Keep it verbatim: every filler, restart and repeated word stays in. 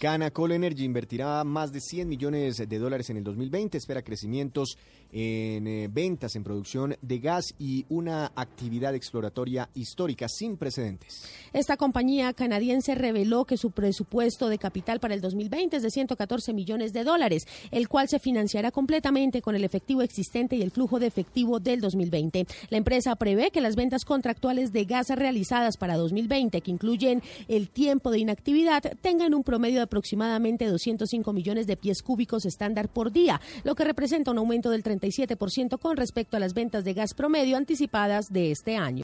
Americana, Colenergy invertirá más de cien millones de dólares en el dos mil veinte, espera crecimientos en eh, ventas, en producción de gas y una actividad exploratoria histórica sin precedentes. Esta compañía canadiense reveló que su presupuesto de capital para el dos mil veinte es de ciento catorce millones de dólares, el cual se financiará completamente con el efectivo existente y el flujo de efectivo del dos mil veinte. La empresa prevé que las ventas contractuales de gas realizadas para dos mil veinte, que incluyen el tiempo de inactividad, tengan un promedio de aproximadamente doscientos cinco millones de pies cúbicos estándar por día, lo que representa un aumento del treinta y siete por ciento con respecto a las ventas de gas promedio anticipadas de este año.